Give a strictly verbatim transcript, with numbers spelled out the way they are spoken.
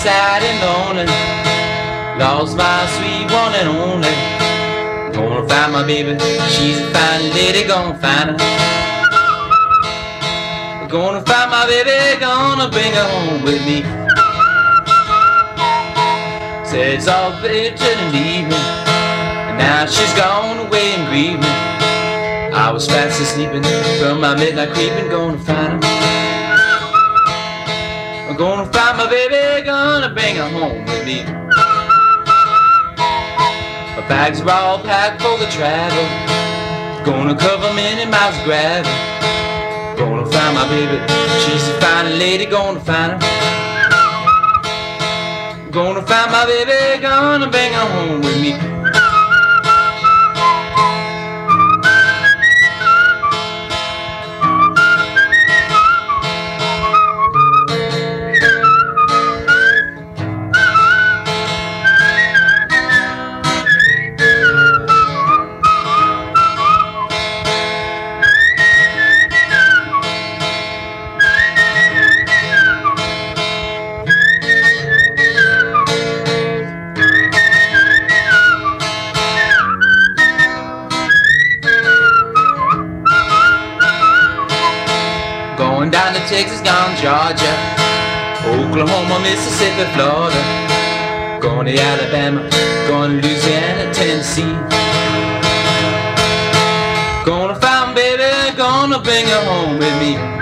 sad and lonely, lost my sweet one and only. Gonna find my baby, she's a fine lady, gonna find her. Gonna find my baby, gonna bring her home with me. Said it's all fair to leave me, and now she's gone away and grieve me. I was fast asleeping from my midnight creeping, gonna find her. I'm gonna find my baby, gonna bring her home with me. My bags are all packed for the travel, gonna cover many miles of gravel. Gonna find my baby, she's a fine lady, gonna find her. Gonna find my baby, gonna bring her home with me. Going down to Texas, gone Georgia, Oklahoma, Mississippi, Florida. Going to Alabama, going to Louisiana, Tennessee. Gonna find baby, gonna bring her home with me.